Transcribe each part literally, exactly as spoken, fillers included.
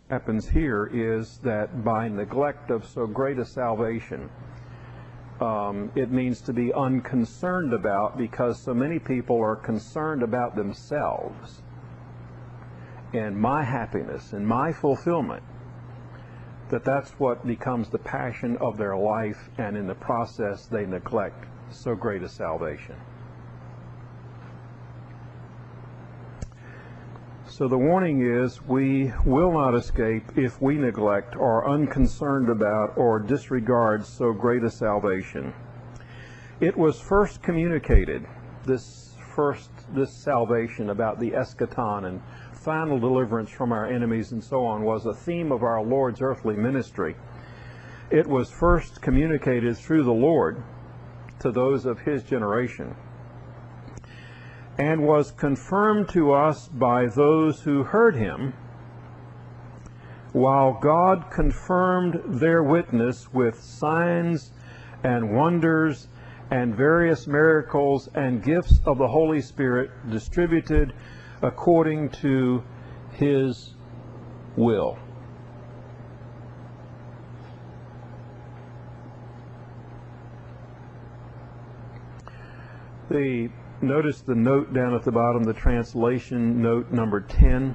happens here is that by neglect of so great a salvation, um, it means to be unconcerned about, because so many people are concerned about themselves and my happiness and my fulfillment, that that's what becomes the passion of their life, and in the process they neglect so great a salvation. So the warning is, we will not escape if we neglect or are unconcerned about or disregard so great a salvation. It was first communicated, this first this salvation about the eschaton and final deliverance from our enemies and so on, was a theme of our Lord's earthly ministry. It was first communicated through the Lord to those of his generation, and was confirmed to us by those who heard him, while God confirmed their witness with signs and wonders and various miracles and gifts of the Holy Spirit distributed according to his will. The Notice the note down at the bottom, the translation note number ten.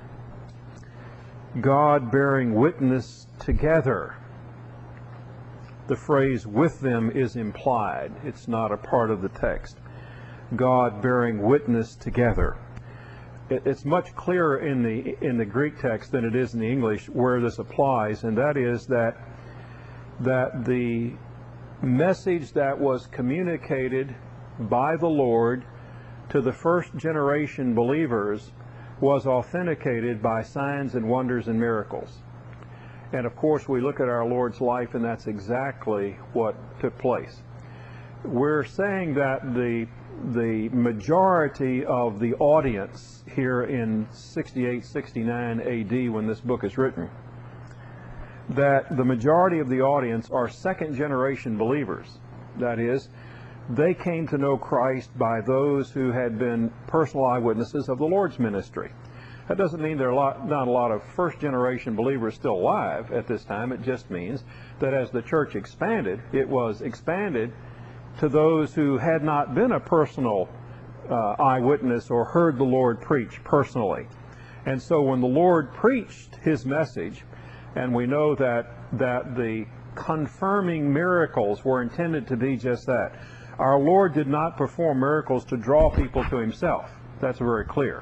God bearing witness together. The phrase "with them" is implied. It's not a part of the text. God bearing witness together. It's much clearer in the in the Greek text than it is in the English where this applies, and that is that that the message that was communicated by the Lord to the first generation believers was authenticated by signs and wonders and miracles. And of course we look at our Lord's life, and that's exactly what took place. We're saying that the the majority of the audience here in sixty-eight sixty-nine A D, when this book is written, that the majority of the audience are second generation believers. That is, they came to know Christ by those who had been personal eyewitnesses of the Lord's ministry. That doesn't mean there are a lot, not a lot of first-generation believers still alive at this time. It just means that as the church expanded, it was expanded to those who had not been a personal uh, eyewitness or heard the Lord preach personally. And so when the Lord preached his message, and we know that, that the confirming miracles were intended to be just that. Our Lord did not perform miracles to draw people to himself. That's very clear.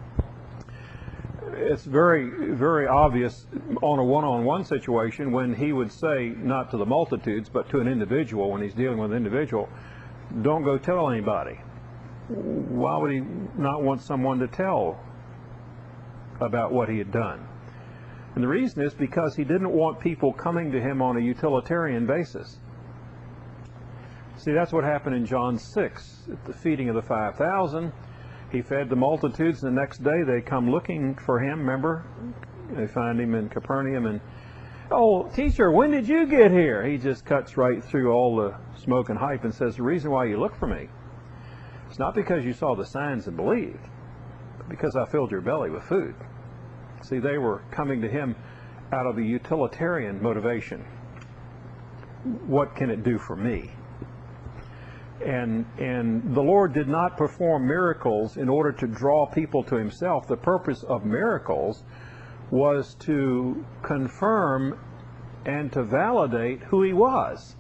It's very, very obvious on a one-on-one situation when he would say, not to the multitudes, but to an individual, when he's dealing with an individual, don't go tell anybody. Why would he not want someone to tell about what he had done? And the reason is because he didn't want people coming to him on a utilitarian basis. See, that's what happened in John six, at the feeding of the five thousand. He fed the multitudes, and the next day they come looking for him, remember? They find him in Capernaum, and, oh, teacher, when did you get here? He just cuts right through all the smoke and hype and says, the reason why you look for me, it's not because you saw the signs and believed, but because I filled your belly with food. See, they were coming to him out of a utilitarian motivation. What can it do for me? And, and the Lord did not perform miracles in order to draw people to himself. The purpose of miracles was to confirm and to validate who he was.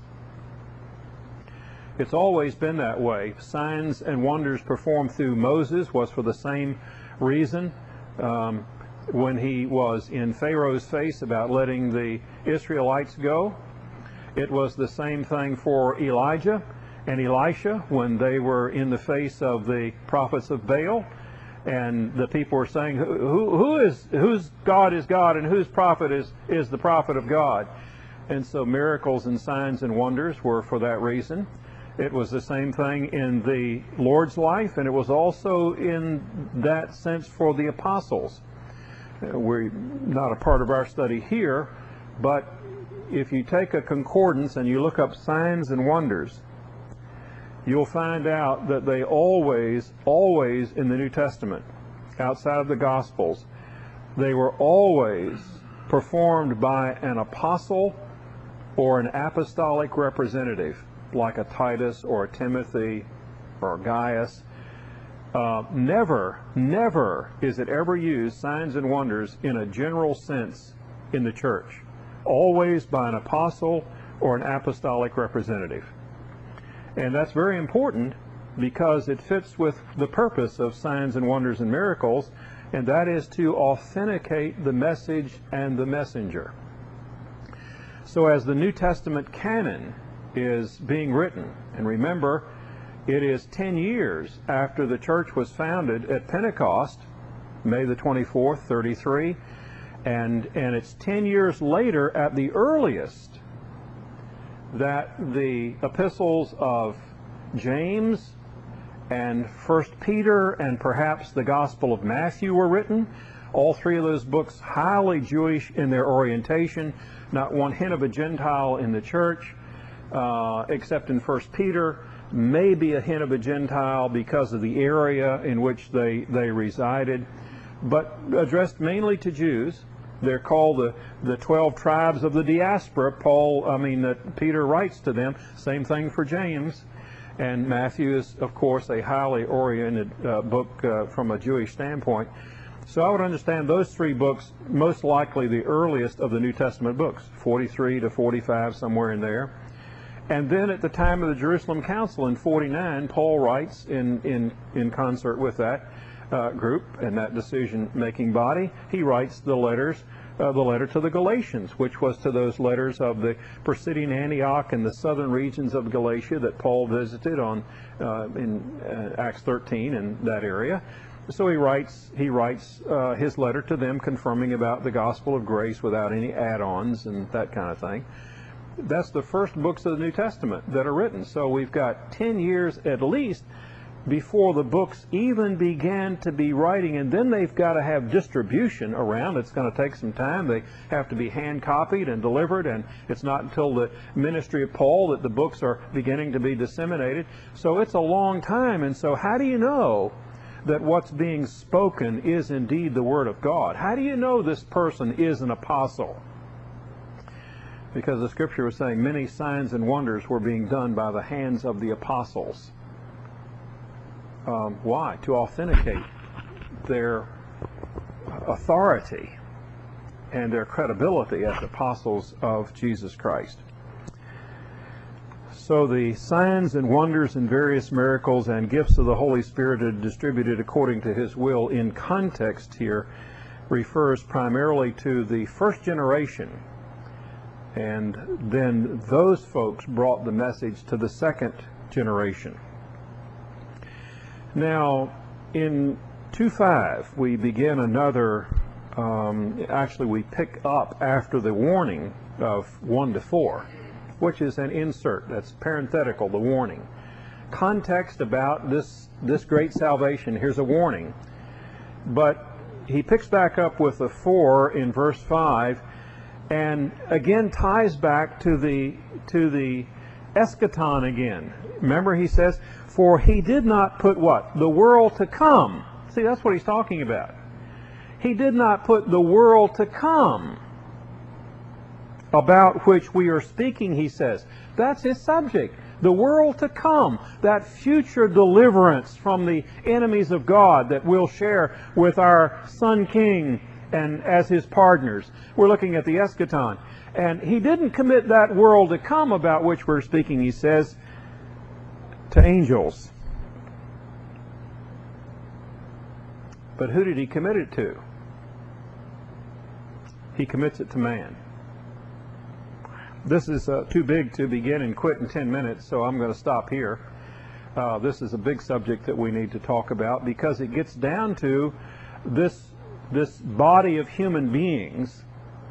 It's always been that way. Signs and wonders performed through Moses was for the same reason. Um, when he was in Pharaoh's face about letting the Israelites go, it was the same thing for Elijah and Elisha when they were in the face of the prophets of Baal, and the people were saying, who, who is whose God is God and whose prophet is, is the prophet of God? And so miracles and signs and wonders were for that reason. It was the same thing in the Lord's life, and it was also in that sense for the apostles. We're not a part of our study here, but if you take a concordance and you look up signs and wonders, you'll find out that they always, always in the New Testament, outside of the Gospels, they were always performed by an apostle or an apostolic representative, like a Titus or a Timothy or a Gaius. Uh, never, never is it ever used, signs and wonders, in a general sense in the church. Always by an apostle or an apostolic representative. And that's very important because it fits with the purpose of signs and wonders and miracles, and that is to authenticate the message and the messenger. So as the New Testament canon is being written, and remember, it is ten years after the church was founded at Pentecost, May the twenty-fourth, thirty-three, and, and it's ten years later at the earliest that the epistles of James and First Peter and perhaps the Gospel of Matthew were written. All three of those books highly Jewish in their orientation, not one hint of a Gentile in the church, uh, except in First Peter, maybe a hint of a Gentile because of the area in which they, they resided, but addressed mainly to Jews. They're called the, the twelve tribes of the diaspora. Paul, I mean, that Peter writes to them. Same thing for James. And Matthew is, of course, a highly oriented uh, book uh, from a Jewish standpoint. So I would understand those three books, most likely the earliest of the New Testament books, forty-three to forty-five, somewhere in there. And then at the time of the Jerusalem Council in forty-nine, Paul writes in, in, in concert with that uh, group and that decision-making body, he writes the letters, uh, the letter to the Galatians, which was to those letters of the Pisidian Antioch and the southern regions of Galatia that Paul visited on uh, in uh, Acts thirteen in that area. So he writes, he writes uh, his letter to them confirming about the gospel of grace without any add-ons and that kind of thing. That's the first books of the New Testament that are written. So we've got ten years at least before the books even began to be writing, and then they've got to have distribution around. It's going to take some time. They have to be hand copied and delivered, and it's not until the ministry of Paul that the books are beginning to be disseminated. So it's a long time. And so how do you know that what's being spoken is indeed the Word of God? How do you know this person is an apostle? Because the Scripture was saying many signs and wonders were being done by the hands of the apostles. Um, why? To authenticate their authority and their credibility as apostles of Jesus Christ. So the signs and wonders and various miracles and gifts of the Holy Spirit are distributed according to His will in context here refers primarily to the first generation. And then those folks brought the message to the second generation. Now, in two five, we begin another, um, actually we pick up after the warning of one to four, which is an insert, that's parenthetical, the warning. Context about this, this great salvation, here's a warning. But he picks back up with the four in verse five, and again ties back to the to the eschaton again. Remember, he says, for he did not put what? The world to come. See, that's what he's talking about. He did not put the world to come, about which we are speaking, he says. That's his subject. The world to come. That future deliverance from the enemies of God that we'll share with our Son King and as his partners. We're looking at the eschaton. And he didn't commit that world to come about which we're speaking, he says, to angels. But who did he commit it to? He commits it to man. This is uh, too big to begin and quit in ten minutes, so I'm going to stop here. Uh, this is a big subject that we need to talk about because it gets down to this, this body of human beings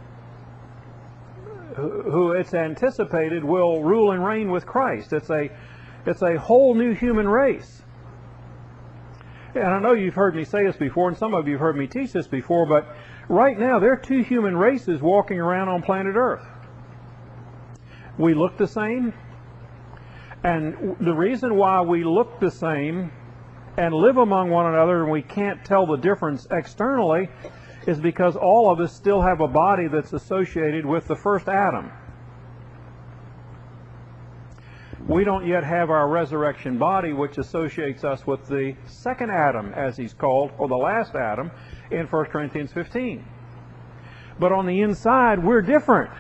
who it's anticipated will rule and reign with Christ. It's a, it's a whole new human race. And I know you've heard me say this before, and some of you have heard me teach this before, but right now there are two human races walking around on planet Earth. We look the same, and the reason why we look the same and live among one another and we can't tell the difference externally is because all of us still have a body that's associated with the first Adam. We don't yet have our resurrection body, which associates us with the second Adam, as he's called, or the last Adam, in First Corinthians fifteen. But on the inside, we're different.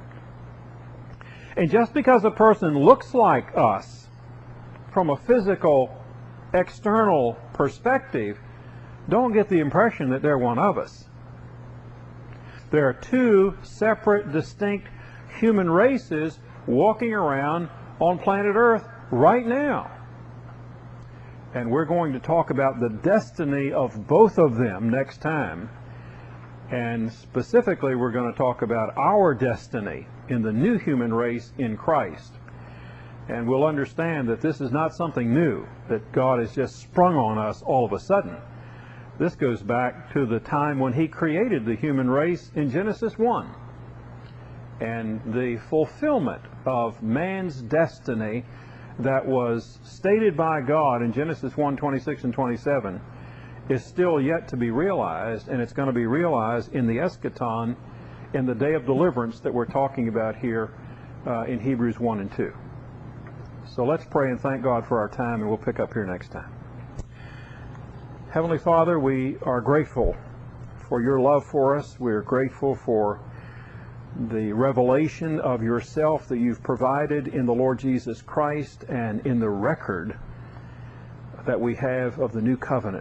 And just because a person looks like us from a physical, external perspective, don't get the impression that they're one of us. There are two separate, distinct human races walking around on planet Earth right now. And we're going to talk about the destiny of both of them next time. And specifically, we're going to talk about our destiny in the new human race in Christ. And we'll understand that this is not something new, that God has just sprung on us all of a sudden. This goes back to the time when He created the human race in Genesis one. And the fulfillment of man's destiny that was stated by God in Genesis one, twenty-six and twenty-seven is still yet to be realized, and it's going to be realized in the eschaton, in the day of deliverance that we're talking about here uh, in Hebrews one and two. So let's pray and thank God for our time, and we'll pick up here next time. Heavenly Father, we are grateful for your love for us. We are grateful for the revelation of yourself that you've provided in the Lord Jesus Christ and in the record that we have of the new covenant.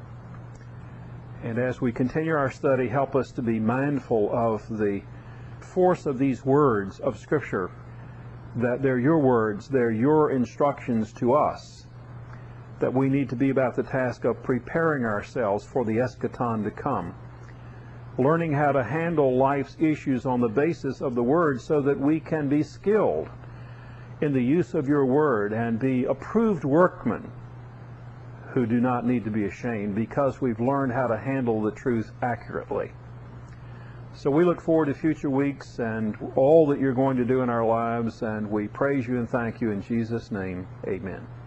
And as we continue our study, help us to be mindful of the force of these words of Scripture, that they're your words, they're your instructions to us, that we need to be about the task of preparing ourselves for the eschaton to come, learning how to handle life's issues on the basis of the Word so that we can be skilled in the use of your Word and be approved workmen who do not need to be ashamed because we've learned how to handle the truth accurately. So we look forward to future weeks and all that you're going to do in our lives, and we praise you and thank you in Jesus' name. Amen.